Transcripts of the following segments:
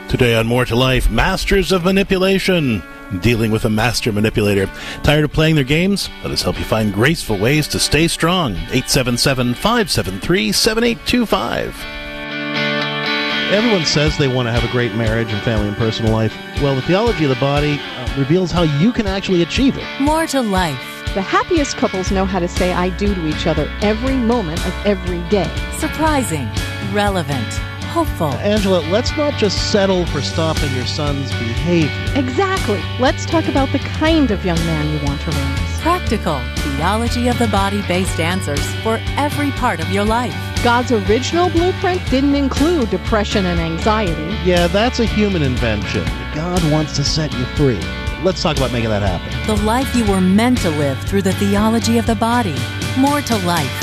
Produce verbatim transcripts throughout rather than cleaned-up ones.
Today on More to Life, Masters of Manipulation. Dealing with a master manipulator. Tired of playing their games? Let us help you find graceful ways to stay strong. eight seven seven, five seven three, seven eight two five. Everyone says they want to have a great marriage and family and personal life. Well, the theology of the body uh, reveals how you can actually achieve it. More to Life. The happiest couples know how to say I do to each other every moment of every day. Surprising, relevant, hopeful. Angela, let's not just settle for stopping your son's behavior. Exactly. Let's talk about the kind of young man you want to raise. Practical, theology of the body-based answers for every part of your life. God's original blueprint didn't include depression and anxiety. Yeah, that's a human invention. God wants to set you free. Let's talk about making that happen. The life you were meant to live through the theology of the body. More to Life.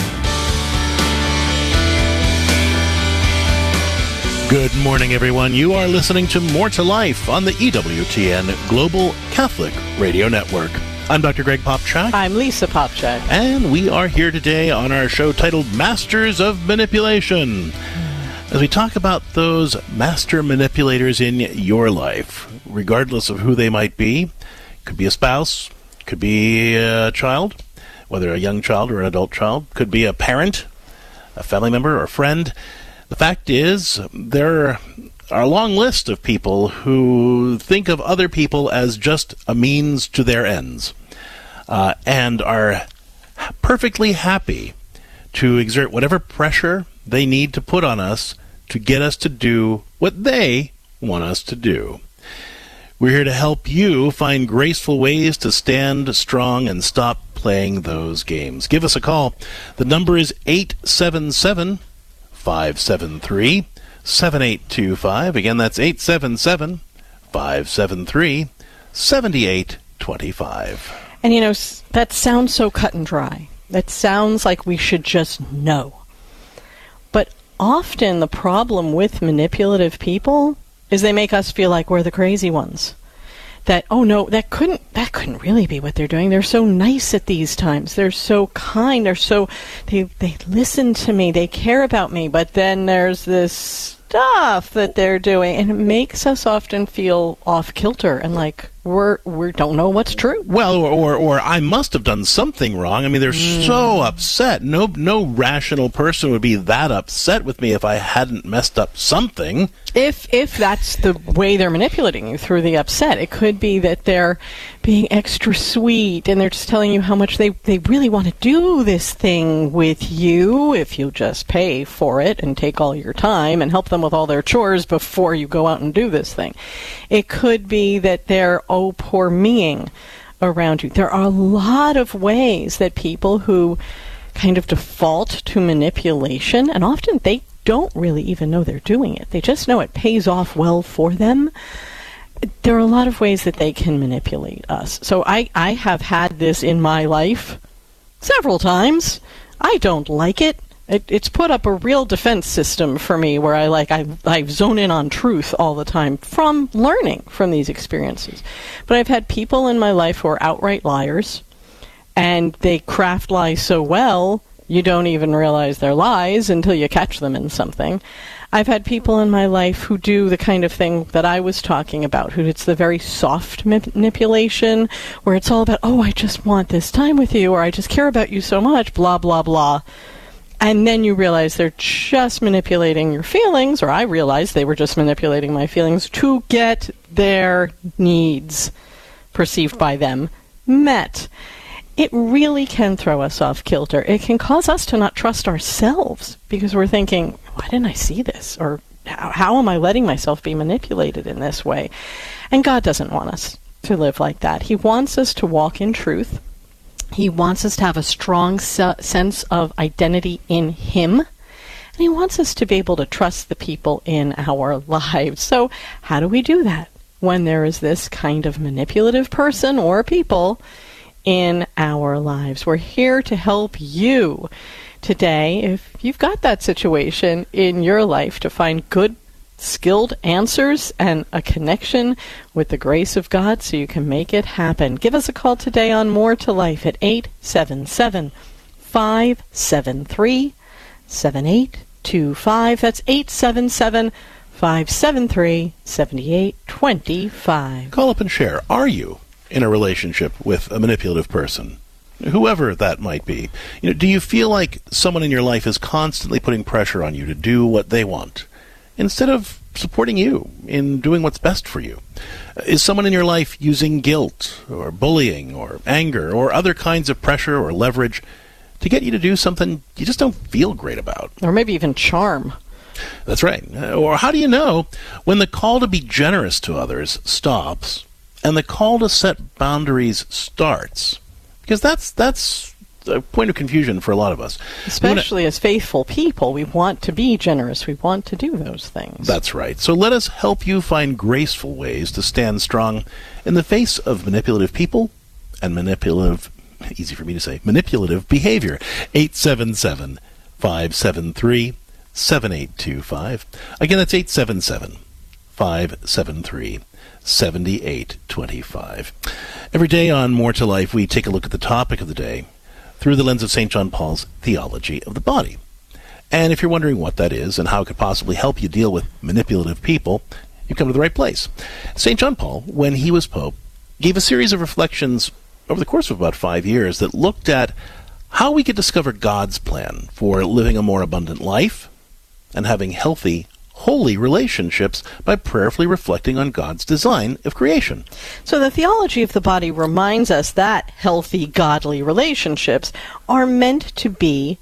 Good morning, everyone. You are listening to More to Life on the E W T N Global Catholic Radio Network. I'm Doctor Greg Popchak. I'm Lisa Popchak. And we are here today on our show titled Masters of Manipulation, as we talk about those master manipulators in your life, regardless of who they might be. Could be a spouse, could be a child, whether a young child or an adult child, could be a parent, a family member, or a friend. The fact is, there are a long list of people who think of other people as just a means to their ends, uh, and are perfectly happy to exert whatever pressure they need to put on us to get us to do what they want us to do. We're here to help you find graceful ways to stand strong and stop playing those games. Give us a call. The number is eight seven seven, five seven three, seven eight two five. Again, that's eight seven seven, five seven three, seven eight two five. And you know, that sounds so cut and dry. That sounds like we should just know. But often the problem with manipulative people is they make us feel like we're the crazy ones. That, oh no, that couldn't that couldn't really be what they're doing. They're so nice at these times. They're so kind. They're so they they listen to me. They care about me. But then there's this stuff that they're doing, and it makes us often feel off kilter and like we're we don't know what's true. Well, or, or or I must have done something wrong. I mean, they're mm. so upset. No no rational person would be that upset with me if I hadn't messed up something. If if that's the way they're manipulating you, through the upset, it could be that they're being extra sweet and they're just telling you how much they, they really want to do this thing with you if you just pay for it and take all your time and help them with all their chores before you go out and do this thing. It could be that they're oh poor meing around you. There are a lot of ways that people who kind of default to manipulation, and often they don't really even know they're doing it. They just know it pays off well for them. There are a lot of ways that they can manipulate us. So I, I have had this in my life several times. I don't like it. It it's put up a real defense system for me where I like I, I zone in on truth all the time from learning from these experiences. But I've had people in my life who are outright liars, and they craft lies so well you don't even realize they're lies until you catch them in something. I've had people in my life who do the kind of thing that I was talking about, who it's the very soft manipulation, where it's all about, oh, I just want this time with you, or I just care about you so much, blah, blah, blah. And then you realize they're just manipulating your feelings, or I realized they were just manipulating my feelings to get their needs perceived by them met. It really can throw us off kilter. It can cause us to not trust ourselves because we're thinking, why didn't I see this? Or how, how am I letting myself be manipulated in this way? And God doesn't want us to live like that. He wants us to walk in truth. He wants us to have a strong se- sense of identity in Him. And He wants us to be able to trust the people in our lives. So how do we do that when there is this kind of manipulative person or people in our lives? We're here to help you today, if you've got that situation in your life, to find good, skilled answers and a connection with the grace of God so you can make it happen. Give us a call today on More to Life at eight seven seven, five seven three, seven eight two five. That's eight seven seven, five seven three, seven eight two five. Call up and share. Are you in a relationship with a manipulative person? Whoever that might be. You know, do you feel like someone in your life is constantly putting pressure on you to do what they want instead of supporting you in doing what's best for you? Is someone in your life using guilt or bullying or anger or other kinds of pressure or leverage to get you to do something you just don't feel great about? Or maybe even charm. That's right. Or how do you know when the call to be generous to others stops and the call to set boundaries starts? Because that's that's a point of confusion for a lot of us. Especially as faithful people, we want to be generous. We want to do those things. That's right. So let us help you find graceful ways to stand strong in the face of manipulative people and manipulative, easy for me to say, manipulative behavior. eight seven seven, five seven three, seven eight two five. Again, that's eight seven seven, five seven three, seven eight two five. Every day on More to Life, we take a look at the topic of the day through the lens of Saint John Paul's theology of the body. And if you're wondering what that is and how it could possibly help you deal with manipulative people, you've come to the right place. Saint John Paul, when he was Pope, gave a series of reflections over the course of about five years that looked at how we could discover God's plan for living a more abundant life and having healthy, holy relationships by prayerfully reflecting on God's design of creation. So the theology of the body reminds us that healthy, godly relationships are meant to be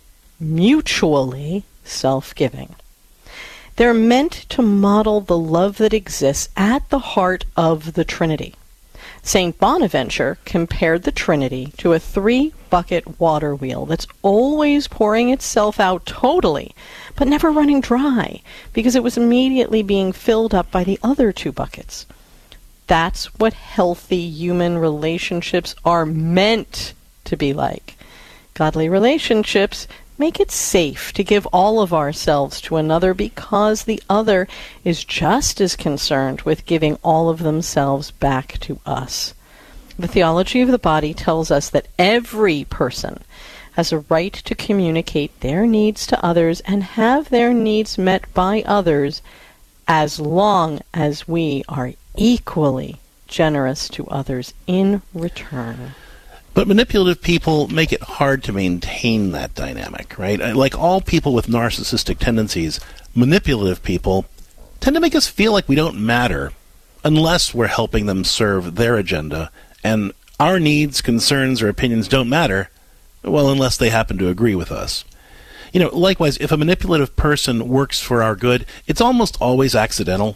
mutually self-giving. They're meant to model the love that exists at the heart of the Trinity. Saint Bonaventure compared the Trinity to a three-bucket water wheel that's always pouring itself out totally, but never running dry, because it was immediately being filled up by the other two buckets. That's what healthy human relationships are meant to be like. Godly relationships make it safe to give all of ourselves to another because the other is just as concerned with giving all of themselves back to us. The theology of the body tells us that every person has a right to communicate their needs to others and have their needs met by others as long as we are equally generous to others in return. But manipulative people make it hard to maintain that dynamic, right? Like all people with narcissistic tendencies, manipulative people tend to make us feel like we don't matter unless we're helping them serve their agenda, and our needs, concerns, or opinions don't matter, well, unless they happen to agree with us. You know, likewise, if a manipulative person works for our good, it's almost always accidental.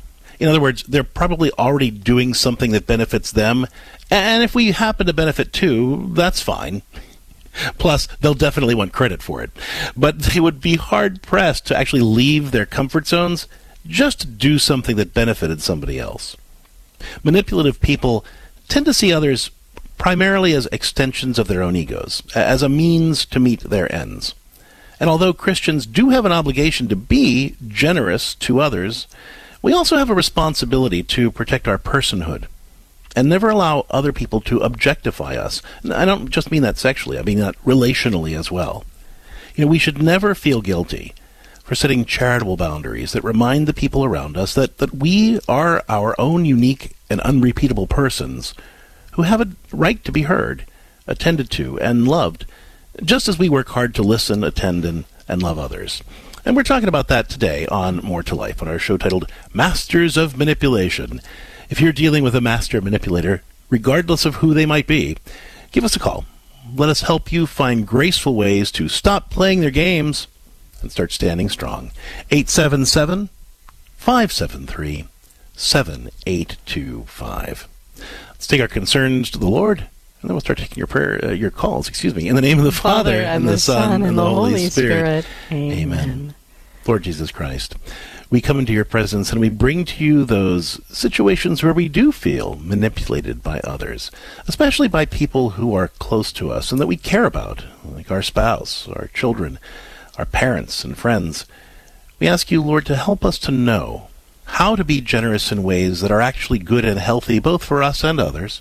In other words, they're probably already doing something that benefits them, and if we happen to benefit too, that's fine. Plus, they'll definitely want credit for it. But they would be hard-pressed to actually leave their comfort zones just to do something that benefited somebody else. Manipulative people tend to see others primarily as extensions of their own egos, as a means to meet their ends. And although Christians do have an obligation to be generous to others, we also have a responsibility to protect our personhood and never allow other people to objectify us. And I don't just mean that sexually, I mean that relationally as well. You know, we should never feel guilty for setting charitable boundaries that remind the people around us that, that we are our own unique and unrepeatable persons who have a right to be heard, attended to, and loved, just as we work hard to listen, attend, and, and love others. And we're talking about that today on More to Life, on our show titled Masters of Manipulation. If you're dealing with a master manipulator, regardless of who they might be, give us a call. Let us help you find graceful ways to stop playing their games and start standing strong. eight seven seven, five seven three, seven eight two five. Let's take our concerns to the Lord, and then we'll start taking your prayer, uh, your calls, excuse me, in the name of the Father, Father and, and the Son, and, and the Holy, Holy Spirit. Spirit. Amen. Amen. Lord Jesus Christ, we come into your presence and we bring to you those situations where we do feel manipulated by others, especially by people who are close to us and that we care about, like our spouse, our children, our parents and friends. We ask you, Lord, to help us to know how to be generous in ways that are actually good and healthy, both for us and others,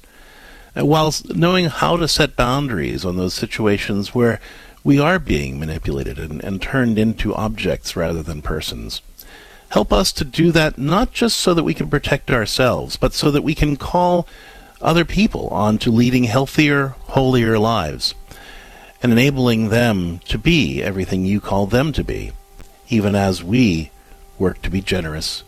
whilst knowing how to set boundaries on those situations where we are being manipulated and, and turned into objects rather than persons. Help us to do that, not just so that we can protect ourselves, but so that we can call other people on to leading healthier, holier lives, and enabling them to be everything you call them to be, even as we work to be generous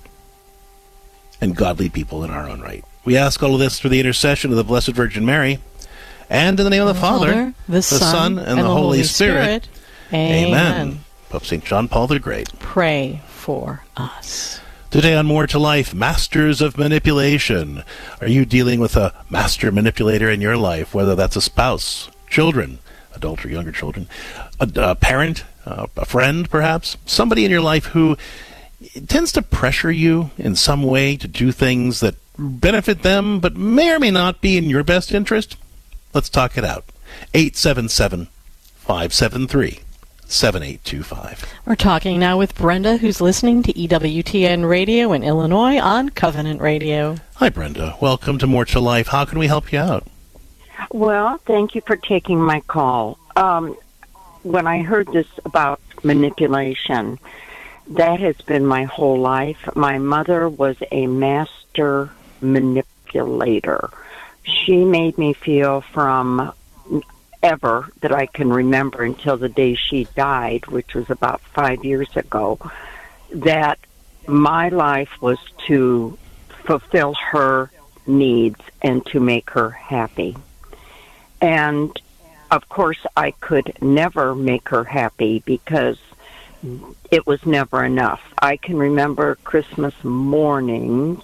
and godly people in our own right. We ask all of this through the intercession of the Blessed Virgin Mary, and in the name of the, the Father, Father, the, the Son, Son, and, and the, the Holy, Holy Spirit. Spirit. Amen. Amen. Pope Saint John Paul the Great, pray for us. Today on More to Life, Masters of Manipulation. Are you dealing with a master manipulator in your life, whether that's a spouse, children, adult or younger children, a, a parent, uh, a friend perhaps, somebody in your life who tends to pressure you in some way to do things that benefit them but may or may not be in your best interest? Let's talk it out. eight seven seven, five seven three, seven eight two five. We're talking now with Brenda, who's listening to E W T N Radio in Illinois on Covenant Radio. Hi, Brenda. Welcome to More to Life. How can we help you out? Well, thank you for taking my call. Um, when I heard this about manipulation, that has been my whole life. My mother was a master manipulator. She made me feel from ever that I can remember until the day she died, which was about five years ago, that my life was to fulfill her needs and to make her happy. And, of course, I could never make her happy because it was never enough. I can remember Christmas mornings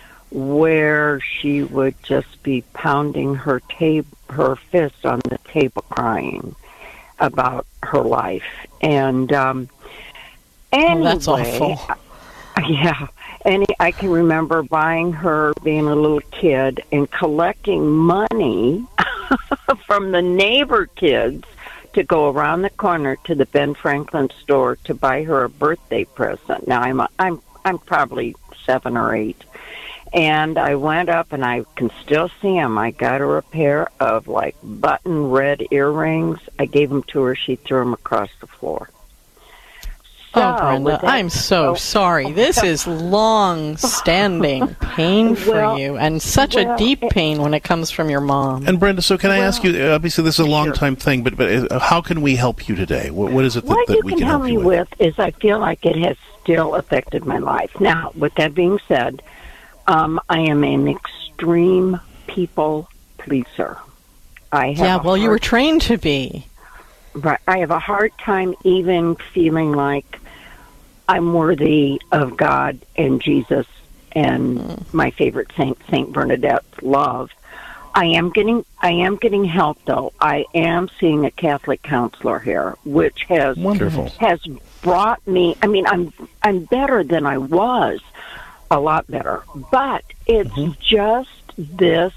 where she would just be pounding her tab- her fist on the table crying about her life. And um, anyway, well, that's awful. Yeah. Any, I can remember buying her, being a little kid, and collecting money from the neighbor kids to go around the corner to the Ben Franklin store to buy her a birthday present. Now, I'm a, I'm I'm probably seven or eight. And I went up, and I can still see them. I got her a pair of, like, button red earrings. I gave them to her. She threw them across the floor. So, oh, Brenda, that, I'm so oh, sorry. This is long-standing pain for well, you, and such well, a deep pain when it comes from your mom. And, Brenda, so can I well, ask you, obviously this is a long-time sure. thing, but, but how can we help you today? What, what is it that, what that we can help you with? What you can help me with is I feel like it has still affected my life. Now, with that being said, Um, I am an extreme people pleaser. I have yeah, well, hard, you were trained to be. Right. I have a hard time even feeling like I'm worthy of God and Jesus and mm. my favorite saint, Saint Bernadette's love. I am getting, I am getting help though. I am seeing a Catholic counselor here, which has Wonderful. has brought me. I mean, I'm I'm better than I was. A lot better. But it's mm-hmm. just this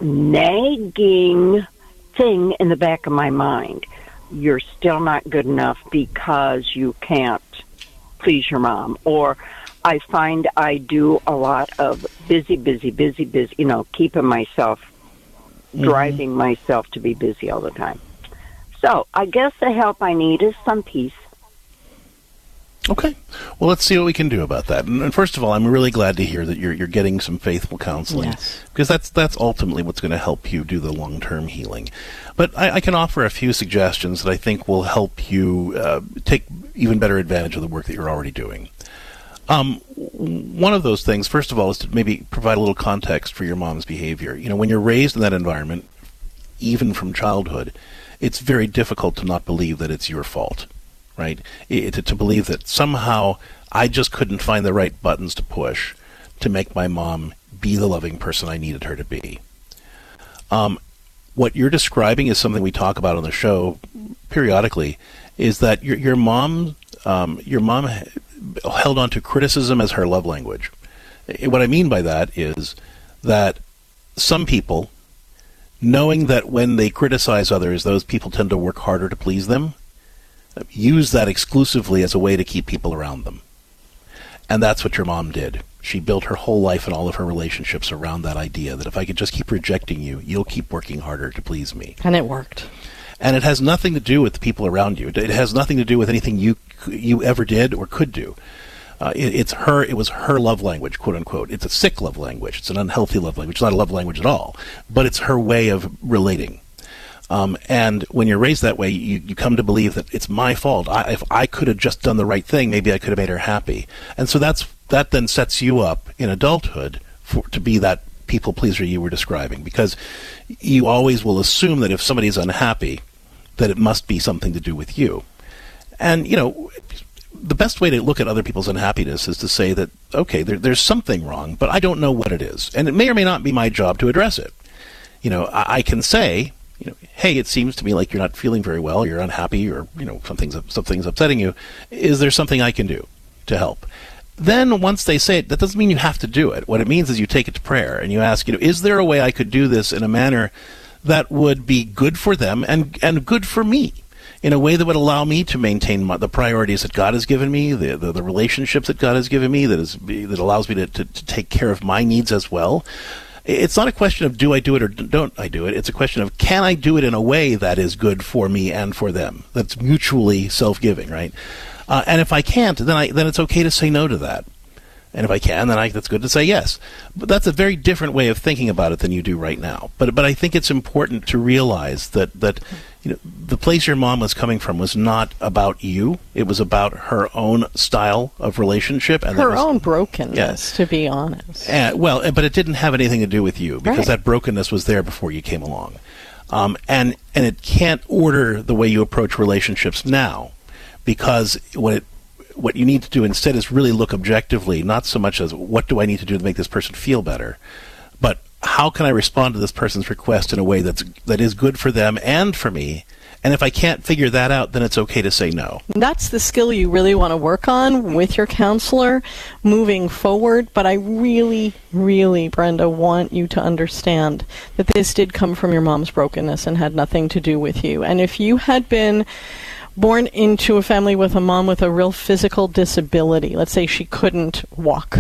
nagging thing in the back of my mind. You're still not good enough because you can't please your mom. Or I find I do a lot of busy, busy, busy, busy, you know, keeping myself, mm-hmm. driving myself to be busy all the time. So I guess the help I need is some peace. Okay. Well, let's see what we can do about that. And, and first of all, I'm really glad to hear that you're you're getting some faithful counseling, yes. because that's that's ultimately what's going to help you do the long-term healing. But I, I can offer a few suggestions that I think will help you uh, take even better advantage of the work that you're already doing. Um, one of those things, first of all, is to maybe provide a little context for your mom's behavior. You know, when you're raised in that environment, even from childhood, it's very difficult to not believe that it's your fault. Right? It, to, to believe that somehow I just couldn't find the right buttons to push to make my mom be the loving person I needed her to be. Um, what you're describing is something we talk about on the show periodically, is that your, your mom um, your mom held on to criticism as her love language. What I mean by that is that some people, knowing that when they criticize others, those people tend to work harder to please them, use that exclusively as a way to keep people around them. And that's what your mom did. She built her whole life and all of her relationships around that idea that if I could just keep rejecting you, you'll keep working harder to please me. And it worked. And it has nothing to do with the people around you. It has nothing to do with anything you you ever did or could do. Uh, it, it's her. It was her love language, quote unquote. It's a sick love language. It's an unhealthy love language. It's not a love language at all. But it's her way of relating. Um, and when you're raised that way, you, you come to believe that it's my fault. I, if I could have just done the right thing, maybe I could have made her happy. And so that's that then sets you up in adulthood for to be that people pleaser you were describing, because you always will assume that if somebody's unhappy, that it must be something to do with you. And, you know, the best way to look at other people's unhappiness is to say that, okay, there, there's something wrong, but I don't know what it is. And it may or may not be my job to address it. You know, I, I can say, you know, hey, it seems to me like you're not feeling very well, you're unhappy, or, you know, something's, something's upsetting you. Is there something I can do to help? Then once they say it, that doesn't mean you have to do it. What it means is you take it to prayer and you ask, you know, is there a way I could do this in a manner that would be good for them and, and good for me, in a way that would allow me to maintain my, the priorities that God has given me, the, the, the relationships that God has given me, that is that allows me to, to, to take care of my needs as well. It's not a question of do I do it or don't I do it. It's a question of can I do it in a way that is good for me and for them, that's mutually self-giving, right? Uh, and if I can't, then I then it's okay to say no to that. And if I can, then I, that's good to say yes. But that's a very different way of thinking about it than you do right now. But but I think it's important to realize that, that you know, the place your mom was coming from was not about you. It was about her own style of relationship. And her was, own brokenness, yeah. to be honest. And, well, but it didn't have anything to do with you, because right. that brokenness was there before you came along. Um, and and it can't order the way you approach relationships now, because what it what you need to do instead is really look objectively, not so much as what do I need to do to make this person feel better, but how can I respond to this person's request in a way that's that is good for them and for me. And if I can't figure that out, then it's okay to say no. That's the skill you really want to work on with your counselor moving forward. But I really, really, Brenda, want you to understand that this did come from your mom's brokenness and had nothing to do with you. And if you had been born into a family with a mom with a real physical disability, let's say she couldn't walk,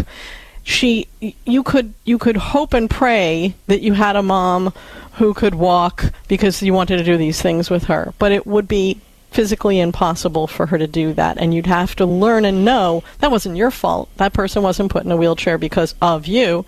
she you could you could hope and pray that you had a mom who could walk because you wanted to do these things with her, but it would be physically impossible for her to do that, and you'd have to learn and know that wasn't your fault. That person wasn't put in a wheelchair because of you.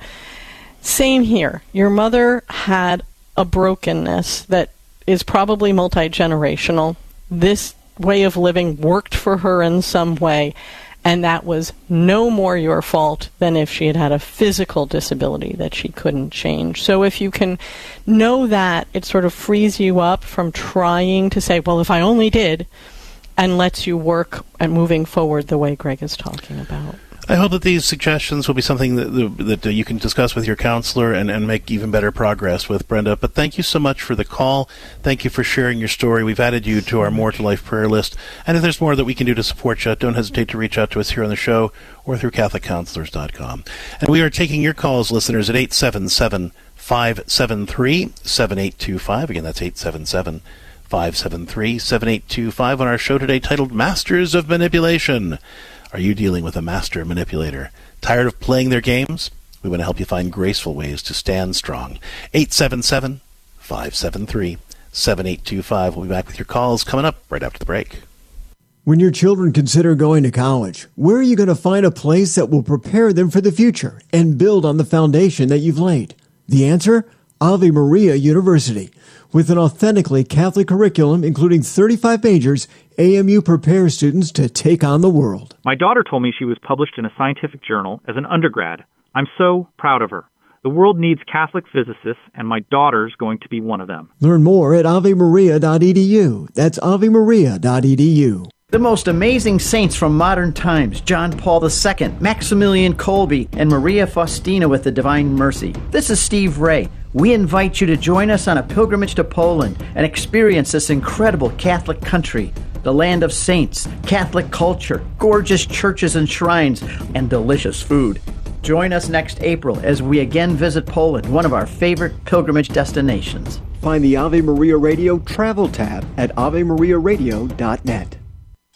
Same here. Your mother had a brokenness that is probably multi-generational. This way of living worked for her in some way, and that was no more your fault than if she had had a physical disability that she couldn't change. So if you can know that, it sort of frees you up from trying to say, well, if I only did, and lets you work at moving forward the way Greg is talking about. I hope that these suggestions will be something that, that uh, you can discuss with your counselor and, and make even better progress with, Brenda. But thank you so much for the call. Thank you for sharing your story. We've added you to our More to Life prayer list. And if there's more that we can do to support you, don't hesitate to reach out to us here on the show or through Catholic Counselors dot com. And we are taking your calls, listeners, at eight seven seven, five seven three, seven eight two five. Again, that's eight seven seven, five seven three, seven eight two five on our show today titled Masters of Manipulation. Are you dealing with a master manipulator? Tired of playing their games? We want to help you find graceful ways to stand strong. eight seven seven, five seven three, seven eight two five. We'll be back with your calls coming up right after the break. When your children consider going to college, where are you going to find a place that will prepare them for the future and build on the foundation that you've laid? The answer? Ave Maria University. With an authentically Catholic curriculum, including thirty-five majors, A M U prepares students to take on the world. My daughter told me she was published in a scientific journal as an undergrad. I'm so proud of her. The world needs Catholic physicists, and my daughter's going to be one of them. Learn more at ave maria dot e d u. That's ave maria dot e d u. The most amazing saints from modern times, John Paul the Second, Maximilian Kolbe, and Maria Faustina with the Divine Mercy. This is Steve Ray. We invite you to join us on a pilgrimage to Poland and experience this incredible Catholic country, the land of saints, Catholic culture, gorgeous churches and shrines, and delicious food. Join us next April as we again visit Poland, one of our favorite pilgrimage destinations. Find the Ave Maria Radio travel tab at ave maria radio dot net.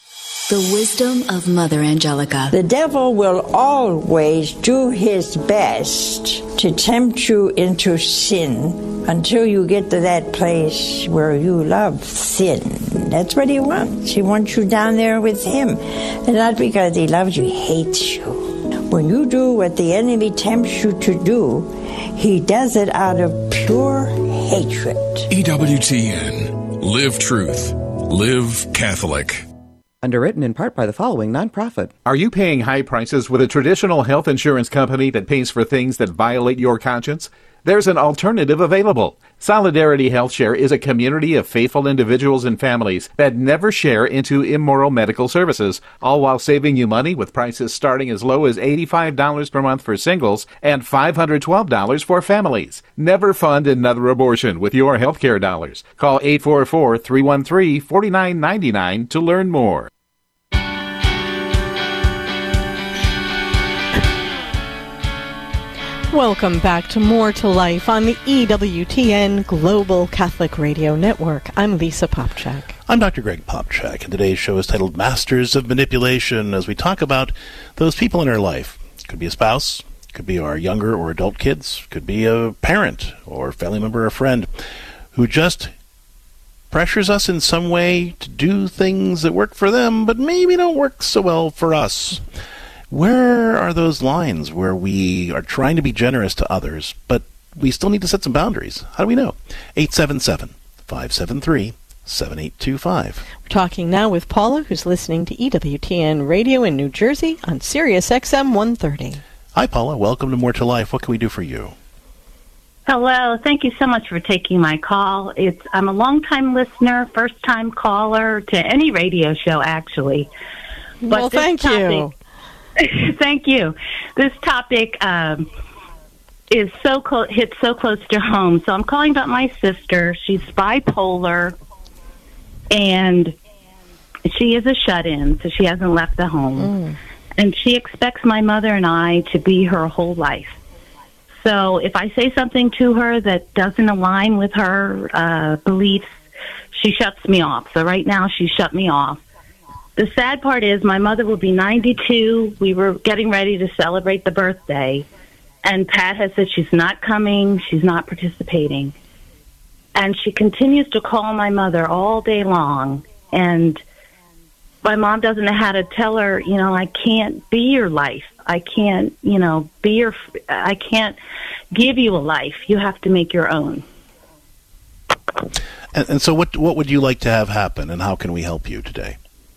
The wisdom of Mother Angelica. The devil will always do his best to tempt you into sin until you get to that place where you love sin. That's what he wants. He wants you down there with him. And not because he loves you, he hates you. When you do what the enemy tempts you to do, he does it out of pure hatred. E W T N. Live truth. Live Catholic. Underwritten in part by the following nonprofit. Are you paying high prices with a traditional health insurance company that pays for things that violate your conscience? There's an alternative available. Solidarity HealthShare is a community of faithful individuals and families that never share into immoral medical services, all while saving you money with prices starting as low as eighty-five dollars per month for singles and five hundred twelve dollars for families. Never fund another abortion with your healthcare dollars. Call eight four four, three one three, four nine nine nine to learn more. Welcome back to More to Life on the E W T N Global Catholic Radio Network. I'm Lisa Popchak. I'm Doctor Greg Popchak, and today's show is titled Masters of Manipulation, as we talk about those people in our life. Could be a spouse, could be our younger or adult kids, could be a parent or family member or friend who just pressures us in some way to do things that work for them, but maybe don't work so well for us. Where are those lines where we are trying to be generous to others, but we still need to set some boundaries? How do we know? eight seven seven, five seven three, seven eight two five. We're talking now with Paula, who's listening to E W T N Radio in New Jersey on Sirius X M one thirty. Hi, Paula. Welcome to More to Life. What can we do for you? Hello. Thank you so much for taking my call. It's I'm a long-time listener, first-time caller to any radio show, actually. But well, thank topic, you. Thank you. This topic um, is so clo- hits so close to home. So I'm calling about my sister. She's bipolar, and she is a shut-in, so she hasn't left the home. Mm. And she expects my mother and I to be her whole life. So if I say something to her that doesn't align with her uh, beliefs, she shuts me off. So right now she shut me off. The sad part is my mother will be ninety-two. We were getting ready to celebrate the birthday, and Pat has said she's not coming, she's not participating. And she continues to call my mother all day long, and my mom doesn't know how to tell her, you know, I can't be your life. I can't, you know, be your, I can't give you a life. You have to make your own. And, and so what what would you like to have happen, and how can we help you today?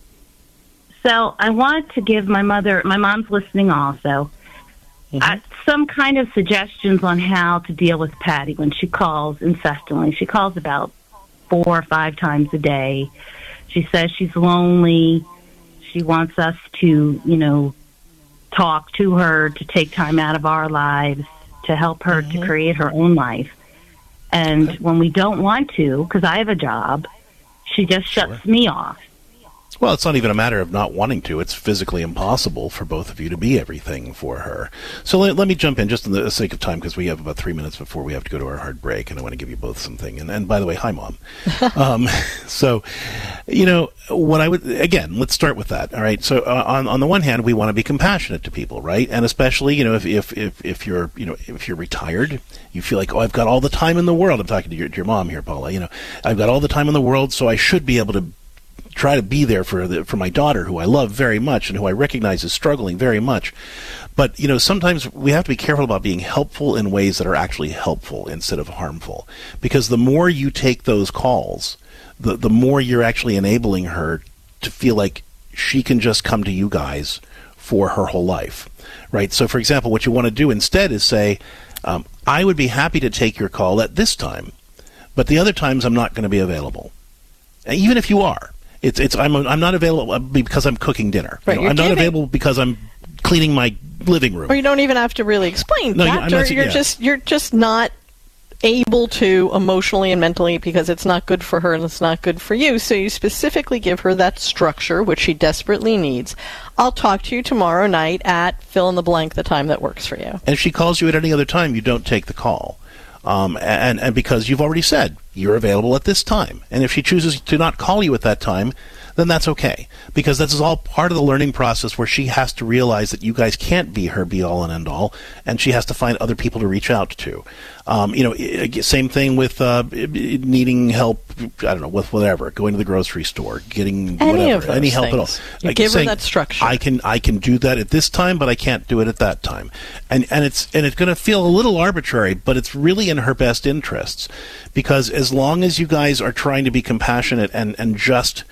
So I want to give my mother, my mom's listening also, mm-hmm. uh, some kind of suggestions on how to deal with Patty when she calls incessantly. She calls about four or five times a day. She says she's lonely. She wants us to, you know, talk to her, to take time out of our lives, to help her mm-hmm. to create her own life. And okay. when we don't want to, because I have a job, she just shuts sure. me off. Well, it's not even a matter of not wanting to. It's physically impossible for both of you to be everything for her. So let, let me jump in just in the sake of time, because we have about three minutes before we have to go to our hard break, and I want to give you both something. And, and by the way, hi, Mom. um, so, you know, what I would, again, let's start with that, all right? So uh, on, on the one hand, we want to be compassionate to people, right? And especially, you know, if, if, if, if you're, you know, if you're retired, you feel like, oh, I've got all the time in the world. I'm talking to your, to your mom here, Paula. You know, I've got all the time in the world, so I should be able to try to be there for the, for my daughter, who I love very much and who I recognize is struggling very much. But, you know, sometimes we have to be careful about being helpful in ways that are actually helpful instead of harmful. Because the more you take those calls, the, the more you're actually enabling her to feel like she can just come to you guys for her whole life, right? So, for example, what you want to do instead is say, um, I would be happy to take your call at this time, but the other times I'm not going to be available. And even if you are. It's it's I'm I'm not available because I'm cooking dinner. Right, you know, I'm giving. not available because I'm cleaning my living room. Or you don't even have to really explain no, that. You, or not, you're yeah. just you're just not able to emotionally and mentally, because it's not good for her and it's not good for you. So you specifically give her that structure, which she desperately needs. I'll talk to you tomorrow night at fill in the blank, the time that works for you. And if she calls you at any other time, you don't take the call. Um, and, and because you've already said you're available at this time. And if she chooses to not call you at that time, then that's okay. Because this is all part of the learning process where she has to realize that you guys can't be her be-all and end-all, and she has to find other people to reach out to. Um, you know, same thing with uh, needing help, I don't know, with whatever, going to the grocery store, getting any whatever, of those any help things. at all. You Like give saying, her that structure. I can I can do that at this time, but I can't do it at that time. And and it's and it's going to feel a little arbitrary, but it's really in her best interests, because as long as you guys are trying to be compassionate and and just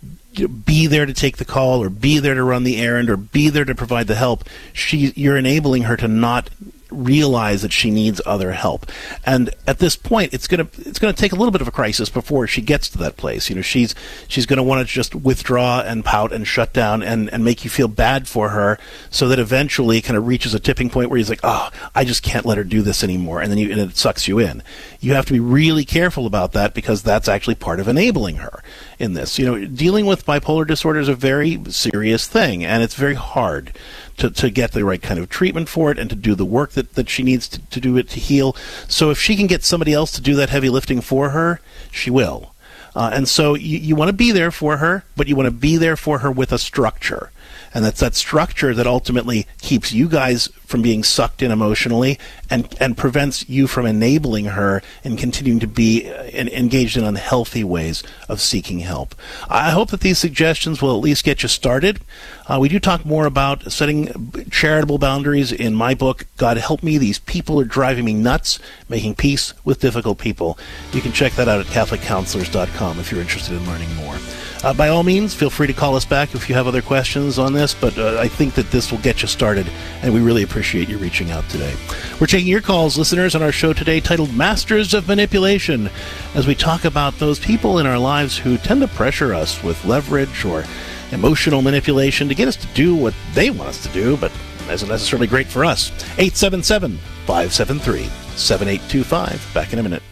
be there to take the call, or be there to run the errand, or be there to provide the help, she you're enabling her to not realize that she needs other help. And at this point, it's going to it's going to take a little bit of a crisis before she gets to that place. You know, she's she's going to want to just withdraw and pout and shut down and, and make you feel bad for her, so that eventually it kind of reaches a tipping point where he's like, oh, I just can't let her do this anymore, and then you, and it sucks you in. You have to be really careful about that, because that's actually part of enabling her in this. You know, dealing with bipolar disorder is a very serious thing, and it's very hard to, to get the right kind of treatment for it and to do the work that, that she needs to, to do it to heal. So if she can get somebody else to do that heavy lifting for her, she will. Uh, and so you, you want to be there for her, but you want to be there for her with a structure. And that's that structure that ultimately keeps you guys from being sucked in emotionally, and, and prevents you from enabling her and continuing to be uh, in, engaged in unhealthy ways of seeking help. I hope that these suggestions will at least get you started. Uh, we do talk more about setting charitable boundaries in my book, God Help Me, These People Are Driving Me Nuts, Making Peace with Difficult People. You can check that out at catholic counselors dot com if you're interested in learning more. Uh, by all means, feel free to call us back if you have other questions on this, but uh, I think that this will get you started, and we really appreciate you reaching out today. We're taking your calls, listeners, on our show today titled Masters of Manipulation, as we talk about those people in our lives who tend to pressure us with leverage or emotional manipulation to get us to do what they want us to do, but isn't necessarily great for us. eight seven seven, five seven three, seven eight two five. Back in a minute.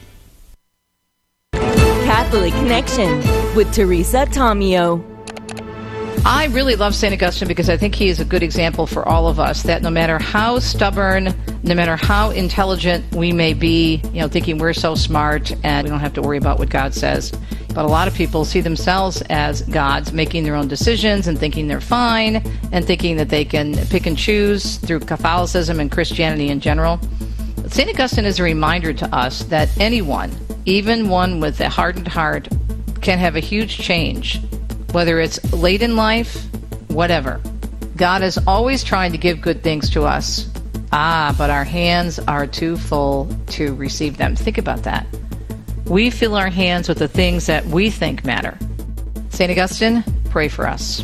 Catholic Connection with Teresa Tomeo. I really love Saint Augustine because I think he is a good example for all of us, that no matter how stubborn, no matter how intelligent we may be, you know, thinking we're so smart and we don't have to worry about what God says, but a lot of people see themselves as gods, making their own decisions and thinking they're fine and thinking that they can pick and choose through Catholicism and Christianity in general. But Saint Augustine is a reminder to us that anyone, even one with a hardened heart, can have a huge change, whether it's late in life, whatever. God is always trying to give good things to us. Ah, but our hands are too full to receive them. Think about that. We fill our hands with the things that we think matter. Saint Augustine, pray for us.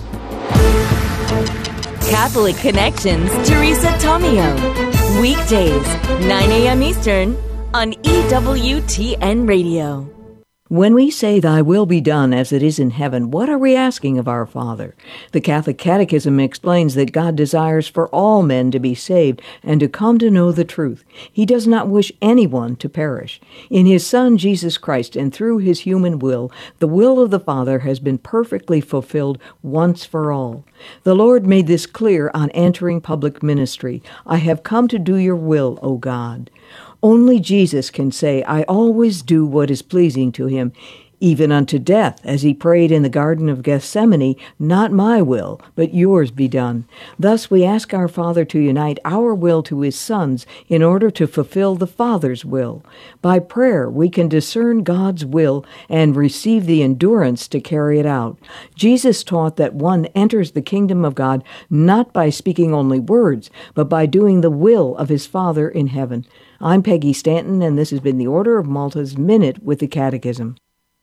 Catholic Connections, Teresa Tomeo. Weekdays, nine a.m. Eastern on E W T N Radio. When we say, Thy will be done as it is in heaven, what are we asking of our Father? The Catholic Catechism explains that God desires for all men to be saved and to come to know the truth. He does not wish anyone to perish. In His Son, Jesus Christ, and through His human will, the will of the Father has been perfectly fulfilled once for all. The Lord made this clear on entering public ministry. I have come to do your will, O God. Only Jesus can say, I always do what is pleasing to Him, even unto death, as He prayed in the Garden of Gethsemane, not my will, but yours be done. Thus we ask our Father to unite our will to His Son's in order to fulfill the Father's will. By prayer we can discern God's will and receive the endurance to carry it out. Jesus taught that one enters the kingdom of God not by speaking only words, but by doing the will of his Father in heaven. I'm Peggy Stanton, and this has been the Order of Malta's Minute with the Catechism.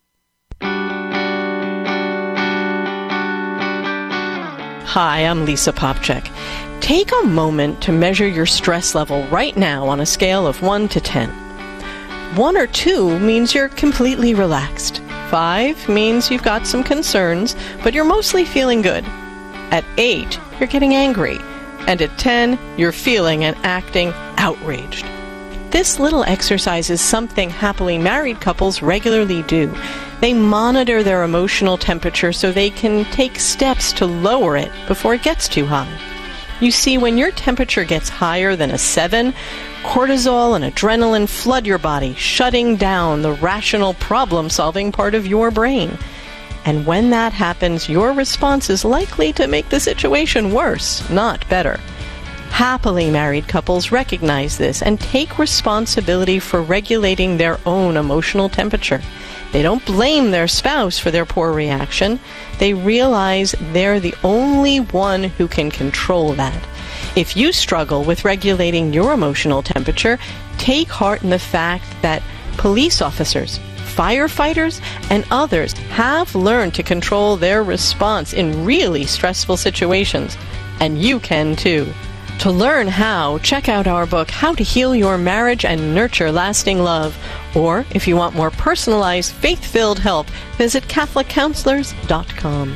Hi, I'm Lisa Popchak. Take a moment to measure your stress level right now on a scale of one to ten. One or two means you're completely relaxed. Five means you've got some concerns, but you're mostly feeling good. At eight, you're getting angry. And at ten, you're feeling and acting outraged. This little exercise is something happily married couples regularly do. They monitor their emotional temperature so they can take steps to lower it before it gets too high. You see, when your temperature gets higher than a seven, cortisol and adrenaline flood your body, shutting down the rational problem-solving part of your brain. And when that happens, your response is likely to make the situation worse, not better. Happily married couples recognize this and take responsibility for regulating their own emotional temperature. They don't blame their spouse for their poor reaction. They realize they're the only one who can control that. If you struggle with regulating your emotional temperature, take heart in the fact that police officers, firefighters, and others have learned to control their response in really stressful situations. And you can too. To learn how, check out our book, How to Heal Your Marriage and Nurture Lasting Love. Or, if you want more personalized, faith-filled help, visit Catholic Counselors dot com.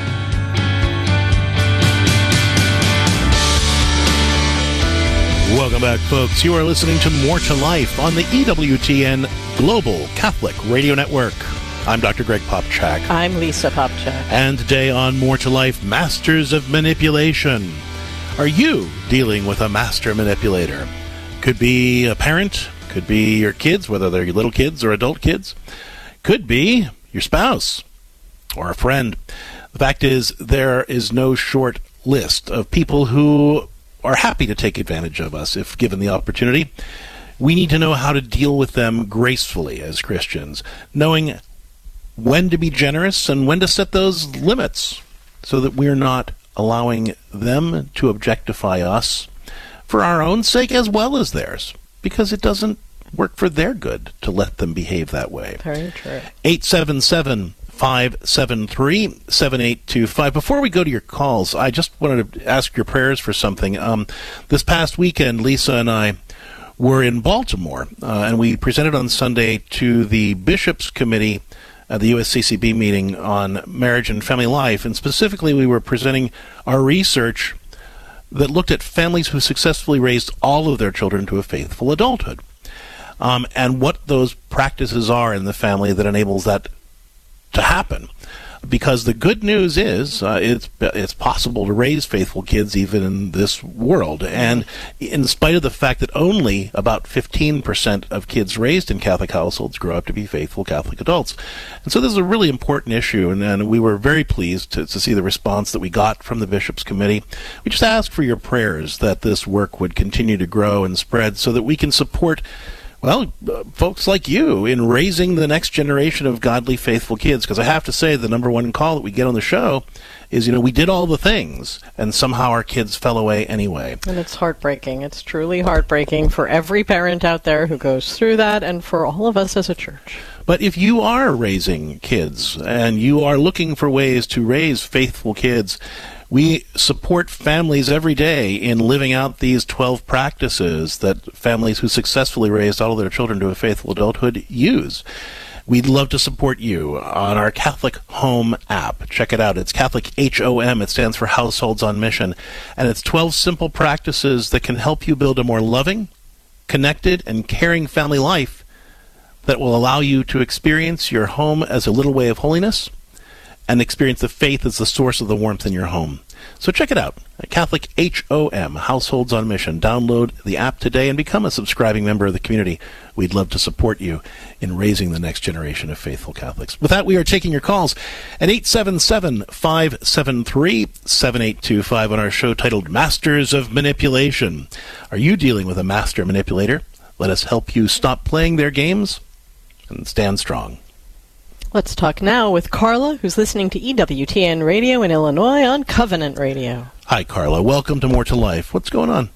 Welcome back, folks. You are listening to More to Life on the E W T N Global Catholic Radio Network. I'm Doctor Greg Popchak. I'm Lisa Popchak. And today on More to Life, Masters of Manipulation. Are you dealing with a master manipulator? Could be a parent, could be your kids, whether they're your little kids or adult kids. Could be your spouse or a friend. The fact is, there is no short list of people who are happy to take advantage of us if given the opportunity. We need to know how to deal with them gracefully as Christians, knowing when to be generous and when to set those limits so that we're not allowing them to objectify us for our own sake as well as theirs, because it doesn't work for their good to let them behave that way. Very true. eight seven seven, five seven three, seven eight two five. Before we go to your calls, I just wanted to ask your prayers for something. Um, this past weekend, Lisa and I were in Baltimore, uh, and we presented on Sunday to the Bishops' Committee at the U S C C B meeting on marriage and family life, and specifically we were presenting our research that looked at families who successfully raised all of their children to a faithful adulthood, um, and what those practices are in the family that enables that to happen. Because the good news is uh, it's it's possible to raise faithful kids even in this world. And in spite of the fact that only about fifteen percent of kids raised in Catholic households grow up to be faithful Catholic adults. And so this is a really important issue, and, and we were very pleased to, to see the response that we got from the Bishops' Committee. We just ask for your prayers that this work would continue to grow and spread so that we can support Well, uh, folks like you in raising the next generation of godly, faithful kids. Because I have to say, the number one call that we get on the show is, you know, we did all the things, and somehow our kids fell away anyway. And it's heartbreaking. It's truly heartbreaking for every parent out there who goes through that, and for all of us as a church. But if you are raising kids, and you are looking for ways to raise faithful kids, we support families every day in living out these twelve practices that families who successfully raised all of their children to a faithful adulthood use. We'd love to support you on our Catholic Home app. Check it out. It's Catholic H O M. It stands for Households on Mission. And it's twelve simple practices that can help you build a more loving, connected, and caring family life that will allow you to experience your home as a little way of holiness and experience the faith as the source of the warmth in your home. So check it out. Catholic H O M, Households on Mission. Download the app today and become a subscribing member of the community. We'd love to support you in raising the next generation of faithful Catholics. With that, we are taking your calls at eight seven seven, five seven three, seven eight two five on our show titled Masters of Manipulation. Are you dealing with a master manipulator? Let us help you stop playing their games and stand strong. Let's talk now with Carla, who's listening to E W T N Radio in Illinois on Covenant Radio. Hi, Carla. Welcome to More to Life. What's going on?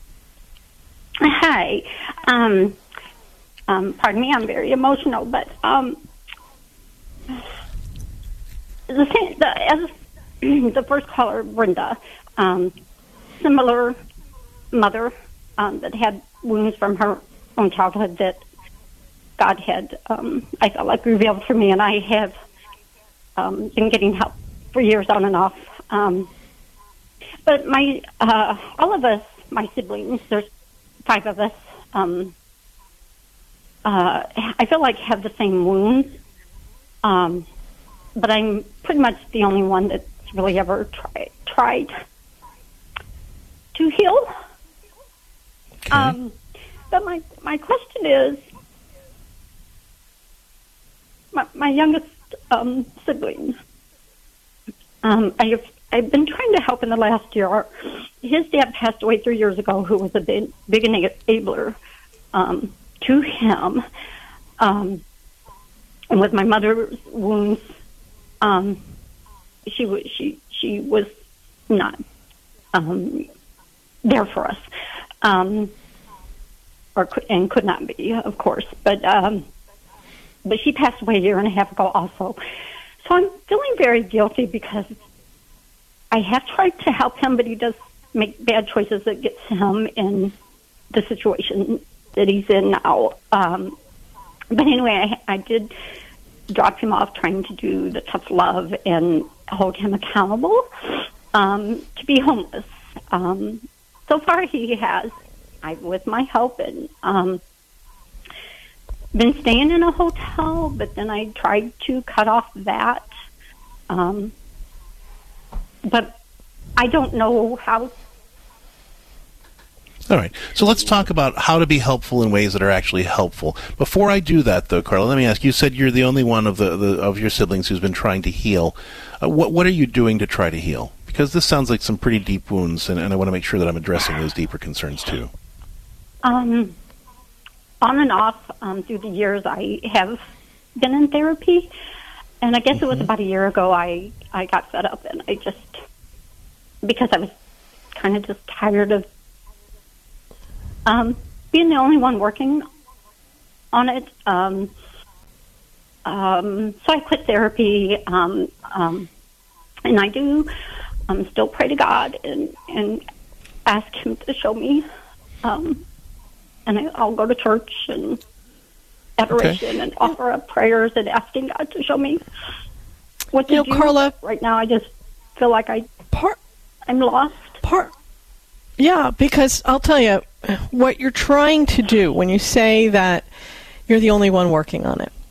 Hi. Um, um, pardon me, I'm very emotional, but um, the, thing, the, as the first caller, Brenda, um, similar mother um, that had wounds from her own childhood that God had, um, I felt like, revealed for me, and I have um, been getting help for years on and off. Um, but my, uh, all of us, my siblings, there's five of us, um, uh, I feel like have the same wounds, um, but I'm pretty much the only one that's really ever try, tried to heal. Okay. Um, but my, my question is, My, my youngest um, sibling Um, I've I've been trying to help in the last year. His dad passed away three years ago, who was a big, big enabler um, to him. Um, and with my mother's wounds, um, she was she she was not um, there for us, um, or could, and could not be, of course. But um, but she passed away a year and a half ago, also. So I'm feeling very guilty because I have tried to help him, but he does make bad choices that gets him in the situation that he's in now. Um, but anyway, I, I did drop him off trying to do the tough love and hold him accountable um, to be homeless. Um, so far he has, I, with my help, and um, been staying in a hotel, but then I tried to cut off that. Um, but I don't know how. All right. So let's talk about how to be helpful in ways that are actually helpful. Before I do that, though, Carla, let me ask, you said you're the only one of the, the of your siblings who's been trying to heal. Uh, what what are you doing to try to heal? Because this sounds like some pretty deep wounds, and, and I want to make sure that I'm addressing those deeper concerns, too. Um, on and off um, through the years, I have been in therapy. And I guess mm-hmm. it was about a year ago I, I got fed up, and I just, because I was kind of just tired of um, being the only one working on it. Um, um, so I quit therapy, um, um, and I do um, still pray to God and, and ask Him to show me. Um, and I, I'll go to church and adoration okay. and offer up prayers and asking God to show me what to you know, do. Carla, right now I just feel like I part I'm lost. Part yeah, because I'll tell you what you're trying to do when you say that you're the only one working on it.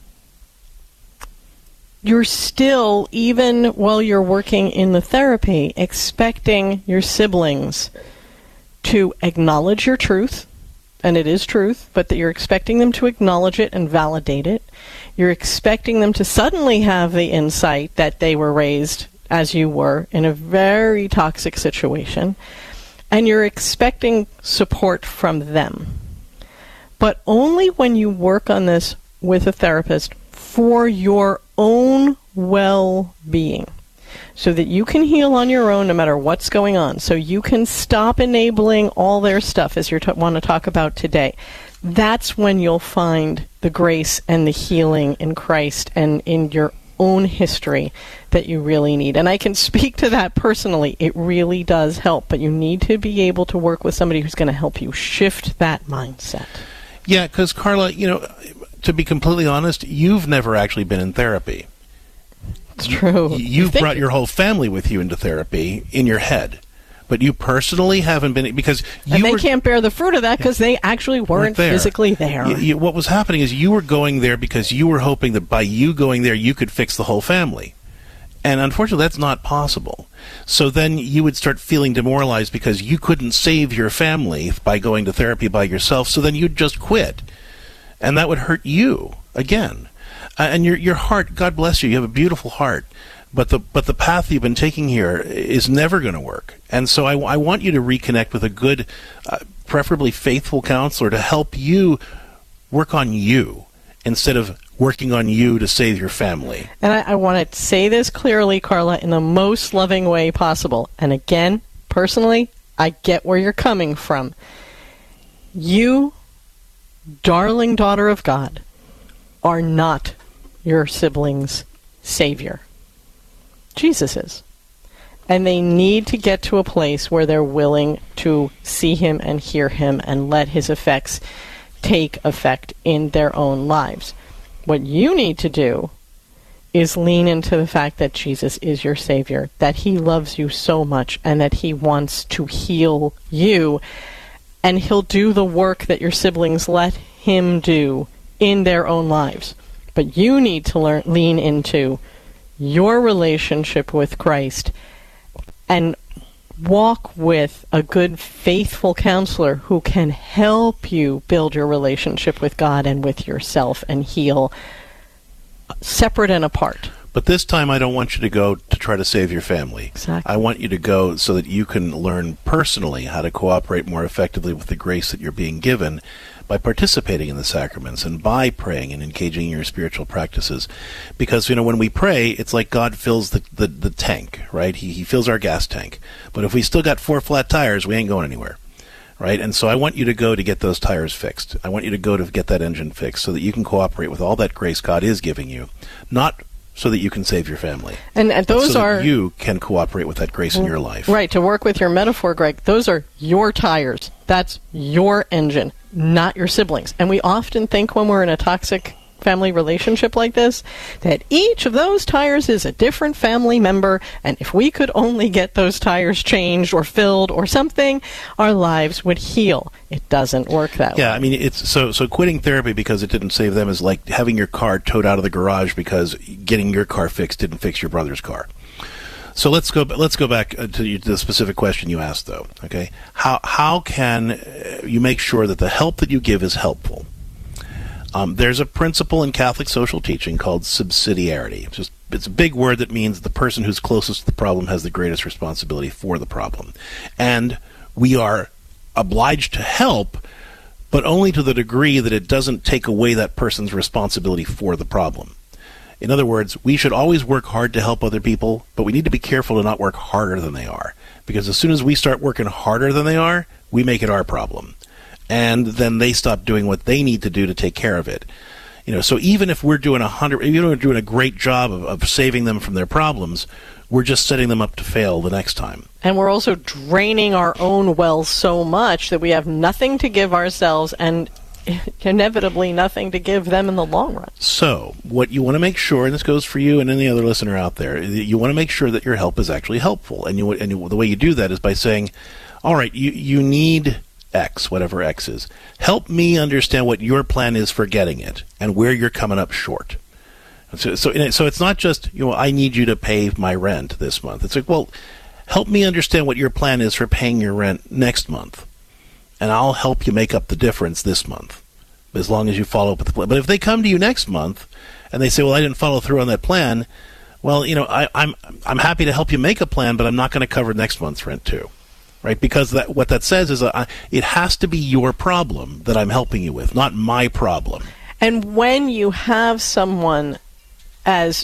You're still, even while you're working in the therapy, expecting your siblings to acknowledge your truth. And it is truth, but that you're expecting them to acknowledge it and validate it. You're expecting them to suddenly have the insight that they were raised as you were in a very toxic situation. And you're expecting support from them. But only when you work on this with a therapist for your own well-being, so that you can heal on your own no matter what's going on, so you can stop enabling all their stuff, as you t- want to talk about today. That's when you'll find the grace and the healing in Christ and in your own history that you really need. And I can speak to that personally. It really does help, but you need to be able to work with somebody who's going to help you shift that mindset. Yeah, because, Carla, you know, to be completely honest, you've never actually been in therapy. It's true. You've brought your whole family with you into therapy in your head, but you personally haven't been, because you and they were, can't bear the fruit of that because they actually weren't, weren't there. physically there. You, you, what was happening is you were going there because you were hoping that by you going there you could fix the whole family. And unfortunately, that's not possible. So then you would start feeling demoralized because you couldn't save your family by going to therapy by yourself, so then you'd just quit. And that would hurt you again. Uh, and your your heart, God bless you, you have a beautiful heart, but the but the path you've been taking here is never going to work. And so I, I want you to reconnect with a good, uh, preferably faithful counselor to help you work on you instead of working on you to save your family. And I, I want to say this clearly, Carla, in the most loving way possible. And again, personally, I get where you're coming from. You, darling daughter of God, are not your siblings' savior. Jesus is. And they need to get to a place where they're willing to see him and hear him and let his effects take effect in their own lives. What you need to do is lean into the fact that Jesus is your Savior, that he loves you so much, and that he wants to heal you, and he'll do the work that your siblings let him do in their own lives. But you need to learn, lean into your relationship with Christ and walk with a good, faithful counselor who can help you build your relationship with God and with yourself and heal separate and apart. But this time I don't want you to go to try to save your family. Exactly. I want you to go so that you can learn personally how to cooperate more effectively with the grace that you're being given by participating in the sacraments and by praying and engaging in your spiritual practices. Because, you know, when we pray, it's like God fills the, the, the tank, right? He, he fills our gas tank. But if we still got four flat tires, we ain't going anywhere. Right? And so I want you to go to get those tires fixed. I want you to go to get that engine fixed so that you can cooperate with all that grace God is giving you, not so that you can save your family. And, and those so are... that you can cooperate with that grace in your life. Right. To work with your metaphor, Greg, those are your tires. That's your engine, not your siblings. And we often think when we're in a toxic family relationship like this, that each of those tires is a different family member, and if we could only get those tires changed or filled or something, our lives would heal. It doesn't work that yeah, way. I mean, it's so so quitting therapy because it didn't save them is like having your car towed out of the garage because getting your car fixed didn't fix your brother's car. So let's go. Let's go back to the specific question you asked, though. Okay, how how can you make sure that the help that you give is helpful? Um, there's a principle in Catholic social teaching called subsidiarity. It's just it's a big word that means the person who's closest to the problem has the greatest responsibility for the problem, and we are obliged to help, but only to the degree that it doesn't take away that person's responsibility for the problem. In other words, we should always work hard to help other people, but we need to be careful to not work harder than they are, because as soon as we start working harder than they are, we make it our problem. And then they stop doing what they need to do to take care of it. You know, so even if we're doing a hundred, even if we're doing a great job of, of saving them from their problems, we're just setting them up to fail the next time. And we're also draining our own wells so much that we have nothing to give ourselves and inevitably nothing to give them in the long run. So what you want to make sure, and this goes for you and any other listener out there, you want to make sure that your help is actually helpful. And you and you, the way you do that is by saying, all right, you, you need X, whatever X is. Help me understand what your plan is for getting it and where you're coming up short. So, so, so it's not just, you know, I need you to pay my rent this month. It's like, well, help me understand what your plan is for paying your rent next month, and I'll help you make up the difference this month, as long as you follow up with the plan. But if they come to you next month and they say, well, I didn't follow through on that plan, well, you know, I, I'm I'm happy to help you make a plan, but I'm not going to cover next month's rent too. Right, because that, what that says is uh, it has to be your problem that I'm helping you with, not my problem. And when you have someone as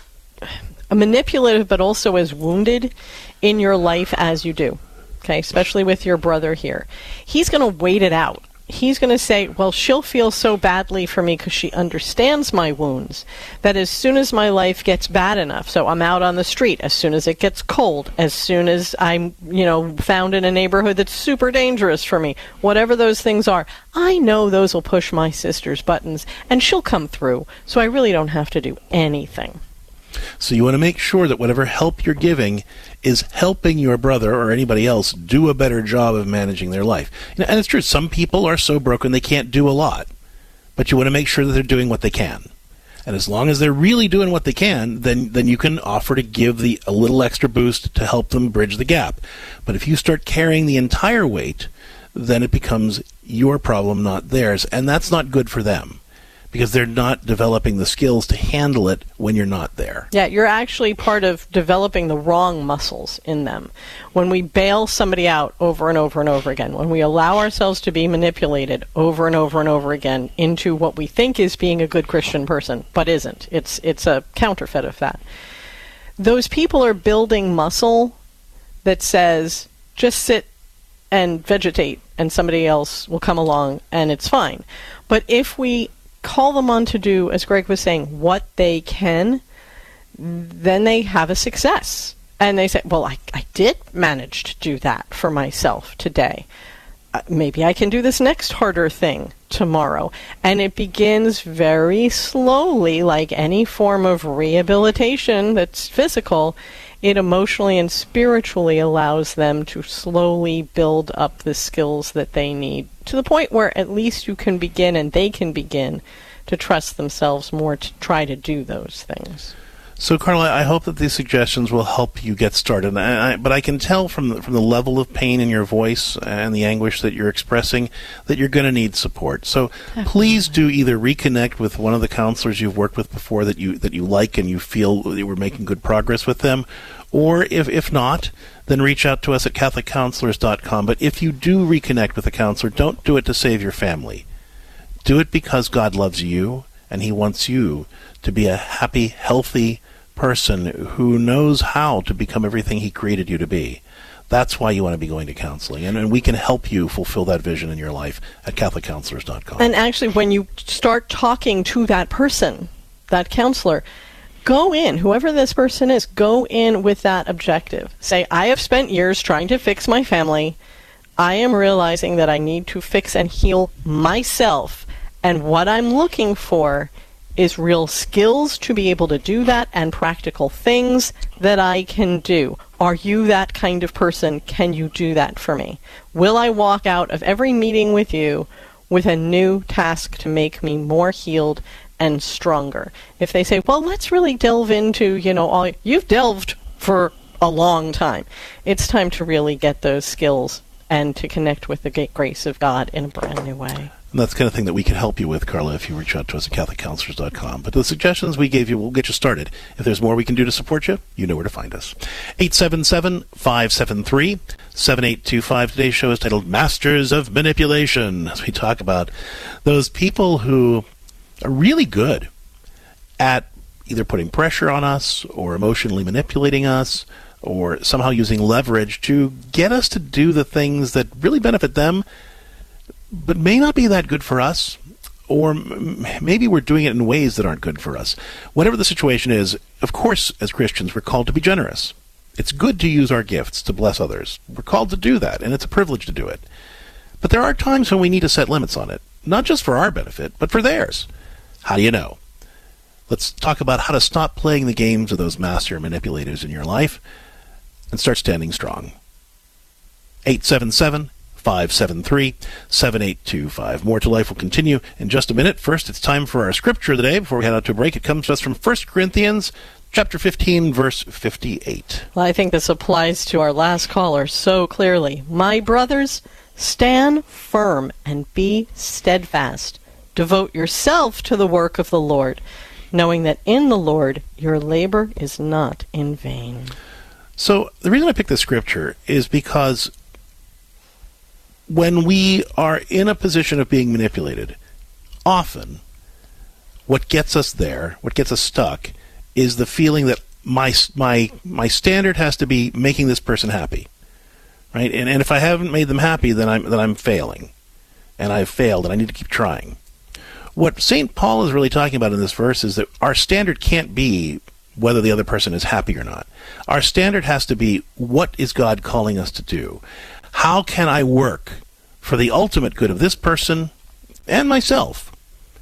manipulative but also as wounded in your life as you do, okay, especially with your brother here, he's going to wait it out. He's going to say, well, she'll feel so badly for me because she understands my wounds, that as soon as my life gets bad enough, so I'm out on the street, as soon as it gets cold, as soon as I'm, you know, found in a neighborhood that's super dangerous for me, whatever those things are, I know those will push my sister's buttons, and she'll come through, so I really don't have to do anything. So you want to make sure that whatever help you're giving is helping your brother or anybody else do a better job of managing their life. You know, and it's true, some people are so broken they can't do a lot. But you want to make sure that they're doing what they can. And as long as they're really doing what they can, then then you can offer to give the a little extra boost to help them bridge the gap. But if you start carrying the entire weight, then it becomes your problem, not theirs. And that's not good for them, because they're not developing the skills to handle it when you're not there. Yeah, you're actually part of developing the wrong muscles in them. When we bail somebody out over and over and over again, when we allow ourselves to be manipulated over and over and over again into what we think is being a good Christian person, but isn't. It's it's a counterfeit of that. Those people are building muscle that says, just sit and vegetate, and somebody else will come along, and it's fine. But if we call them on to do, as Greg was saying, what they can, then they have a success. And they say, well, I, I did manage to do that for myself today. Uh, maybe I can do this next harder thing tomorrow. And it begins very slowly, like any form of rehabilitation that's physical. It emotionally and spiritually allows them to slowly build up the skills that they need, to the point where at least you can begin and they can begin to trust themselves more to try to do those things. So, Carla, I hope that these suggestions will help you get started. And I, but I can tell from the, from the level of pain in your voice and the anguish that you're expressing that you're going to need support. So Definitely. Please do either reconnect with one of the counselors you've worked with before that you that you like and you feel that you were making good progress with them, or if, if not, then reach out to us at catholic counselors dot com. But if you do reconnect with a counselor, don't do it to save your family. Do it because God loves you and He wants you to be a happy, healthy person who knows how to become everything He created you to be. That's why you want to be going to counseling. And, and we can help you fulfill that vision in your life at catholic counselors dot com. And actually, when you start talking to that person, that counselor, go in, whoever this person is, go in with that objective. Say, I have spent years trying to fix my family. I am realizing that I need to fix and heal myself. And what I'm looking for is real skills to be able to do that and practical things that I can do. Are you that kind of person? Can you do that for me? Will I walk out of every meeting with you with a new task to make me more healed and stronger? If they say, well, let's really delve into, you know, all you've delved for a long time. It's time to really get those skills and to connect with the grace of God in a brand new way. And that's the kind of thing that we can help you with, Carla, if you reach out to us at catholic counselors dot com. But the suggestions we gave you will get you started. If there's more we can do to support you, you know where to find us. eight seven seven, five seven three, seven eight two five. Today's show is titled Masters of Manipulation, as we talk about those people who are really good at either putting pressure on us or emotionally manipulating us or somehow using leverage to get us to do the things that really benefit them but may not be that good for us, or m- maybe we're doing it in ways that aren't good for us. Whatever the situation is, of course, as Christians, we're called to be generous. It's good to use our gifts to bless others. We're called to do that, and it's a privilege to do it. But there are times when we need to set limits on it, not just for our benefit, but for theirs. How do you know? Let's talk about how to stop playing the games of those master manipulators in your life and start standing strong. eight seven seven, five seven three, seven eight two five. More to Life will continue in just a minute. First, it's time for our scripture of the day. Before we head out to a break, it comes to us from First Corinthians chapter fifteen, verse fifty-eight. Well, I think this applies to our last caller so clearly. My brothers, stand firm and be steadfast. Devote yourself to the work of the Lord, knowing that in the Lord your labor is not in vain. So the reason I picked this scripture is because when we are in a position of being manipulated, often what gets us there, what gets us stuck, is the feeling that my my my standard has to be making this person happy, right? And and if I haven't made them happy, then I'm then I'm failing, and I've failed, and I need to keep trying. What Saint Paul is really talking about in this verse is that our standard can't be whether the other person is happy or not. Our standard has to be, what is God calling us to do? How can I work for the ultimate good of this person and myself,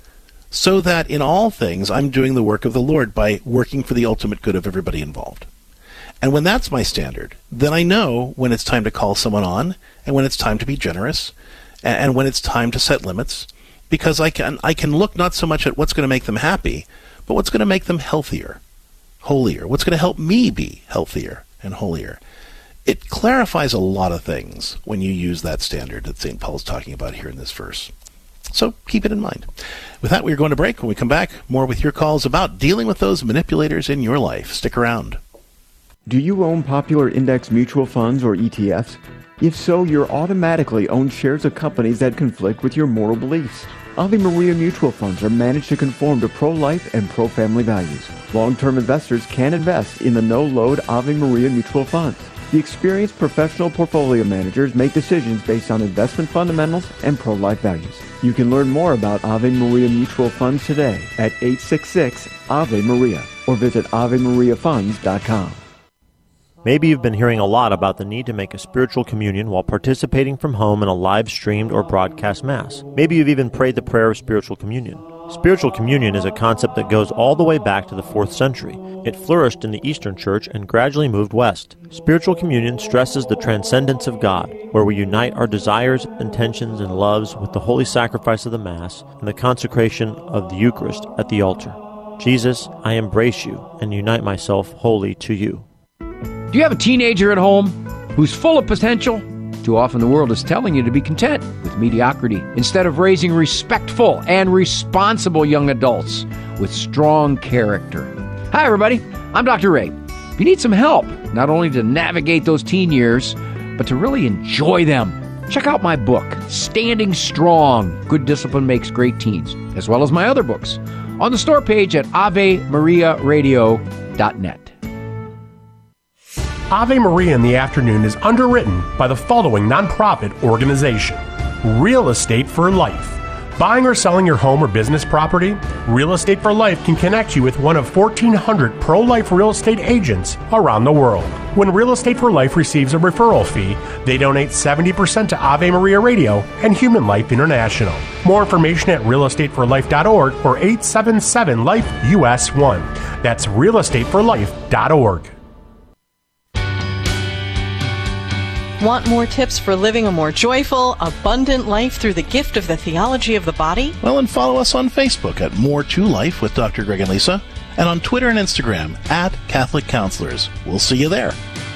so that in all things I'm doing the work of the Lord by working for the ultimate good of everybody involved? And when that's my standard, then I know when it's time to call someone on, and when it's time to be generous, and when it's time to set limits, because I can I can look not so much at what's going to make them happy, but what's going to make them healthier, holier, what's going to help me be healthier and holier. It clarifies a lot of things when you use that standard that Saint Paul is talking about here in this verse. So keep it in mind. With that, we're going to break. When we come back, more with your calls about dealing with those manipulators in your life. Stick around. Do you own popular index mutual funds or E T Fs? If so, you're automatically own shares of companies that conflict with your moral beliefs. Ave Maria mutual funds are managed to conform to pro-life and pro-family values. Long-term investors can invest in the no-load Ave Maria mutual funds. The experienced professional portfolio managers make decisions based on investment fundamentals and pro-life values. You can learn more about Ave Maria mutual funds today at eight six six, A V E Maria or visit ave maria funds dot com. Maybe you've been hearing a lot about the need to make a spiritual communion while participating from home in a live-streamed or broadcast Mass. Maybe you've even prayed the prayer of spiritual communion. Spiritual communion is a concept that goes all the way back to the fourth century. It flourished in the Eastern Church and gradually moved west. Spiritual communion stresses the transcendence of God, where we unite our desires, intentions, and loves with the holy sacrifice of the Mass and the consecration of the Eucharist at the altar. Jesus, I embrace you and unite myself wholly to you. Do you have a teenager at home who's full of potential? Too often the world is telling you to be content with mediocrity instead of raising respectful and responsible young adults with strong character. Hi, everybody. I'm Doctor Ray. If you need some help, not only to navigate those teen years, but to really enjoy them, check out my book, Standing Strong, Good Discipline Makes Great Teens, as well as my other books on the store page at ave maria radio dot net. Ave Maria in the Afternoon is underwritten by the following nonprofit organization: Real Estate for Life. Buying or selling your home or business property? Real Estate for Life can connect you with one of fourteen hundred pro-life real estate agents around the world. When Real Estate for Life receives a referral fee, they donate seventy percent to Ave Maria Radio and Human Life International. More information at real estate for life dot org or eight seven seven life U S one. That's real estate for life dot org. Want more tips for living a more joyful, abundant life through the gift of the theology of the body? Well, and follow us on Facebook at More to Life with Doctor Greg and Lisa, and on Twitter and Instagram at Catholic Counselors. We'll see you there.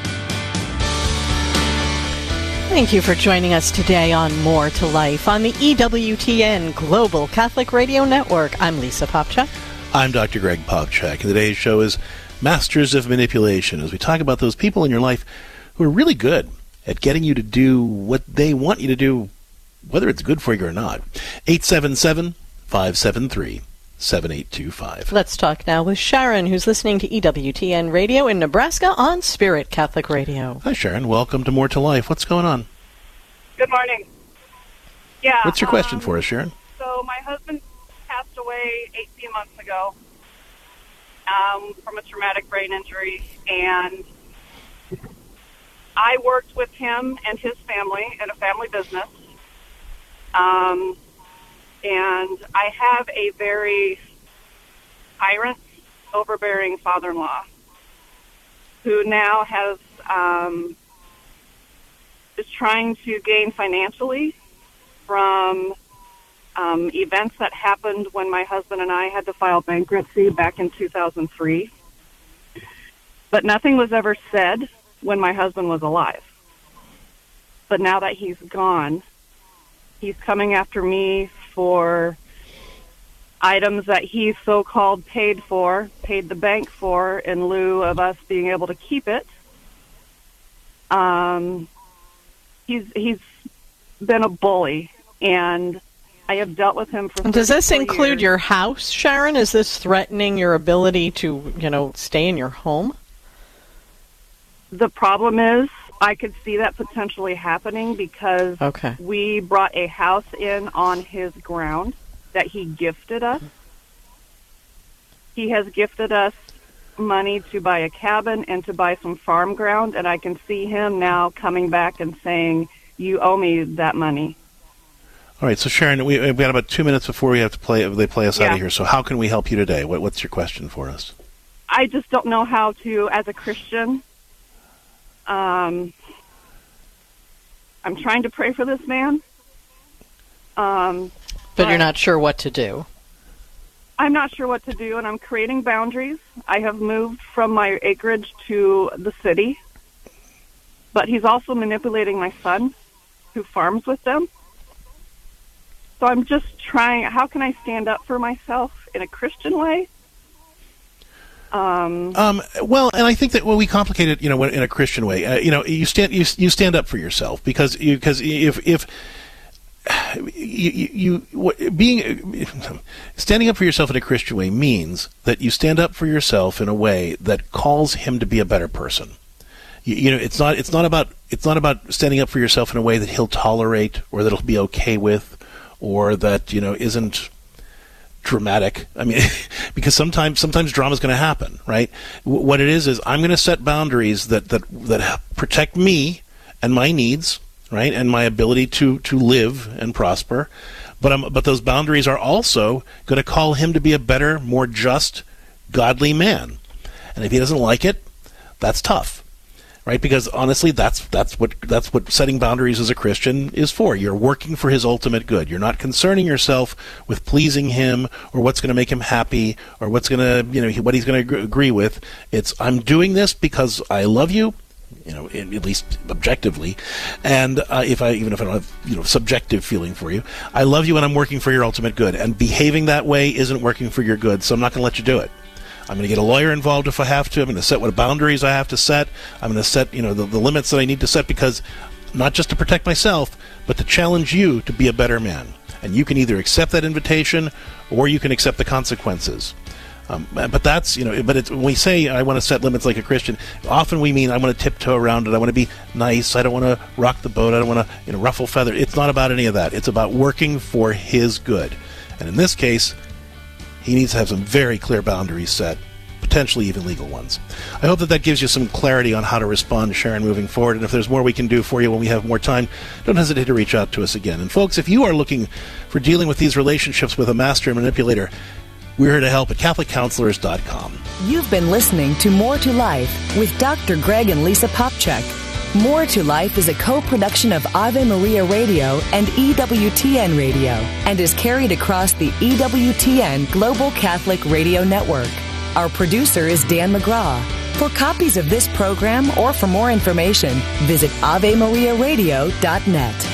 Thank you for joining us today on More to Life on the E W T N Global Catholic Radio Network. I'm Lisa Popchak. I'm Doctor Greg Popchak. Today's show is Masters of Manipulation, as we talk about those people in your life who are really good at getting you to do what they want you to do, whether it's good for you or not. eight seven seven, five seven three, seven eight two five. Let's talk now with Sharon, who's listening to E W T N Radio in Nebraska on Spirit Catholic Radio. Hi, Sharon. Welcome to More to Life. What's going on? Good morning. Yeah. What's your question um, for us, Sharon? So my husband passed away eighteen months ago um, from a traumatic brain injury, and I worked with him and his family in a family business, um, and I have a very tyrant, overbearing father-in-law who now has um, is trying to gain financially from um, events that happened when my husband and I had to file bankruptcy back in two thousand three. But nothing was ever said when my husband was alive. But now that he's gone, he's coming after me for items that he so-called paid for, paid the bank for, in lieu of us being able to keep it. Um, he's he's been a bully, and I have dealt with him for Does this include years. your house, Sharon? Is this threatening your ability to, you know, stay in your home? The problem is, I could see that potentially happening because okay. we brought a house in on his ground that he gifted us. He has gifted us money to buy a cabin and to buy some farm ground, and I can see him now coming back and saying, you owe me that money. All right, so Sharon, we, we've got about two minutes before we have to play. They play us Yeah. out of here. So how can we help you today? What, what's your question for us? I just don't know how to, as a Christian, um, I'm trying to pray for this man. Um, but, but you're not sure what to do. I'm not sure what to do, and I'm creating boundaries. I have moved from my acreage to the city, but he's also manipulating my son, who farms with them. So I'm just trying, how can I stand up for myself in a Christian way? Um, um, well, and I think that when we complicate it, you know, in a Christian way, uh, you know, you stand you, you stand up for yourself because you, because if if you, you, you being standing up for yourself in a Christian way means that you stand up for yourself in a way that calls him to be a better person. You, you know, it's not it's not about it's not about standing up for yourself in a way that he'll tolerate or that he'll be okay with, or that, you know, isn't dramatic. I mean, because sometimes sometimes drama is going to happen, right? W- what it is is I'm going to set boundaries that that that protect me and my needs, right, and my ability to to live and prosper. But I'm, but those boundaries are also going to call him to be a better, more just, godly man. And if he doesn't like it, that's tough, right? Because honestly, that's that's what that's what setting boundaries as a Christian is for. You're working for his ultimate good. You're not concerning yourself with pleasing him or what's going to make him happy or what's going to, you know, what he's going to agree with. It's, I'm doing this because I love you, you know, in, at least objectively, and uh, if I even if I don't have, you know, subjective feeling for you, I love you and I'm working for your ultimate good. And behaving that way isn't working for your good, so I'm not going to let you do it. I'm going to get a lawyer involved if I have to. I'm going to set what boundaries I have to set. I'm going to set, you know, the, the limits that I need to set, because not just to protect myself, but to challenge you to be a better man. And you can either accept that invitation or you can accept the consequences. Um, but that's, you know, but it's, when we say I want to set limits like a Christian, often we mean I want to tiptoe around it. I want to be nice. I don't want to rock the boat. I don't want to, you know, ruffle feathers. It's not about any of that. It's about working for his good. And in this case, he needs to have some very clear boundaries set, potentially even legal ones. I hope that that gives you some clarity on how to respond to Sharon moving forward. And if there's more we can do for you when we have more time, don't hesitate to reach out to us again. And folks, if you are looking for dealing with these relationships with a master manipulator, we're here to help at Catholic Counselors dot com. You've been listening to More to Life with Doctor Greg and Lisa Popchak. More to Life is a co-production of Ave Maria Radio and E W T N Radio and is carried across the E W T N Global Catholic Radio Network. Our producer is Dan McGraw. For copies of this program or for more information, visit ave maria radio dot net.